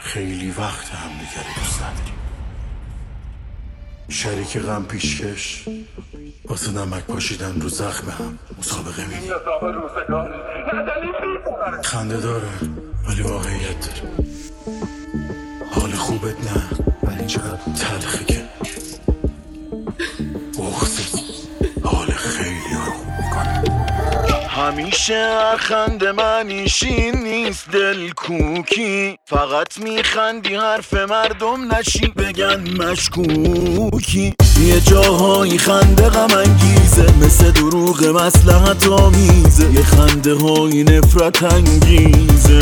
خیلی وقت همدیگه رو دوست نداریم. شریک غم پیشکش واسه نمک پاشیدن رو زخم هم مسابقه میدیم. خنده داره ولی واقعیت داره. حال خوبت نه ولی چقدر تلخه که بغضت حال خیلی ها رو خوب میکنه. همیشه هر خنده منیشین نیست دل کوکی، فقط میخندی حرف مردم نشی بگن مشکوکی. یه جاهایی خنده غم انگیزه، مثل دروغ مصلحت آمیزه. یه خنده های نفرت انگیزه.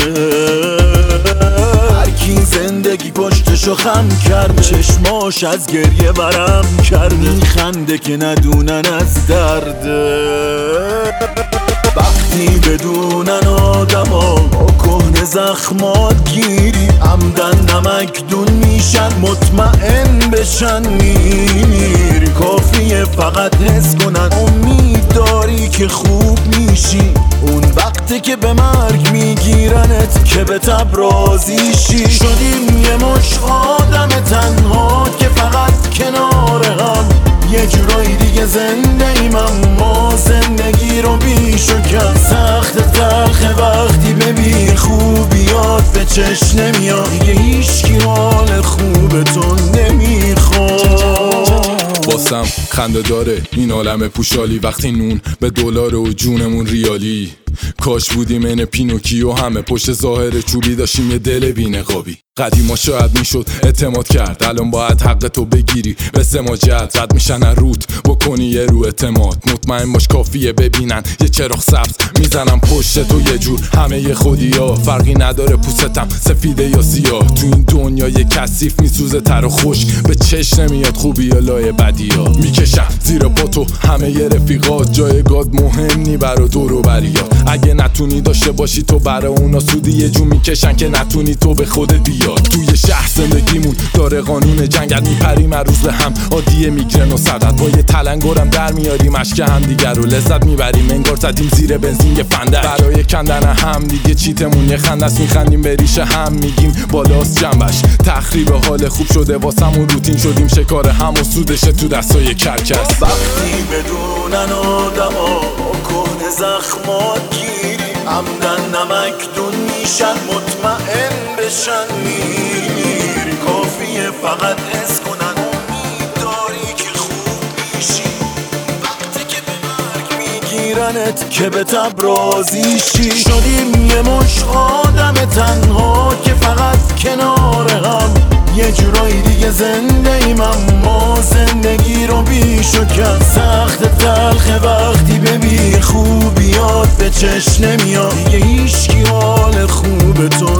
هر کی زندگی پشتشو خم کرد، چشماش از گریه ورم کرد. میخنده که ندونن از درده. وقتی بدونن آدما با کهنه زخمات گیری، عمدن نمک دون میشن مطمئن بشن میمیری. کافیه فقط حس کنن امید داری که خوب میشی. اون وقتی که به مرگ میگیرنت که به تب راضی شی. شدیم یه مش آدم تنها که فقط کنار هم، یه جورایی دیگه زنده ایم اما زندگی رو بیش و کم. سخت تلخه وقتی ببین خوبیات به چشم نمیاد، دیگه هیچکی حال خوب تو نمیخواد. واسم خنده داره این عالم پوشالی، وقتی نون به دلار و جونمون ریالی. کاش بودیم این پینوکیو، همه پشت ظاهر چوبی داشتیم یه دل بی‌نقابی. قدیما شاید میشد اعتماد کرد، الان باید حق تو بگیری به سماجت. رد میشن روت بکنی یه رو اعتماد، مطمئن باش کافیه ببینن یه چراغ سبز میزنم پشت تو. یه جور همه یه خودی ها، فرقی نداره پوستم سفیده یا سیاه. تو این دنیا یه کثیف میسوزه تر و خوش، به چش نمیاد خوبی یا لای بدی ها. میکشم زیر پا تو همه یه رفیقات، جایگاه مهم نی برا دور و بریات. اگه نتونی داشته باشی تو برا اونا سودی، یه جور میکشن که نتونی تو به خودت بیاد. توی شهر زندگیمون داره قانون جنگل، میپریم هر روز به هم عادیه میگرن و صدت. با یه تلنگرم در میاریم اشک هم دیگر رو لذت میبریم، انگار زدیم زیر بنزین یه فندک. برای کندن هم دیگه چیتمون یه خندست، میخندیم به ریشه هم میگیم بالاست جنبش. تخریب حال خوب شده واسمون، روتین شدیم شکار هم و سودشه تو دستای کرکس. وقتی بدونن آدما کهنه زخمات گیری، عمدن نمک دون میشن مطمئن بشن میمیری. کافیه فقط حس کنن امید داری که خوب میشی. وقتی که به مرگ میگیرنت که به تب راضی شی. شدیم یه مش آدم تنها که فقط کنار هم، یه جورایی دیگه زنده ایم اما زندگی رو بیش و کم. سخت تلخه وقتی ببین خوبیات به چشم نمیاد، دیگه هیچکی حال خوب تو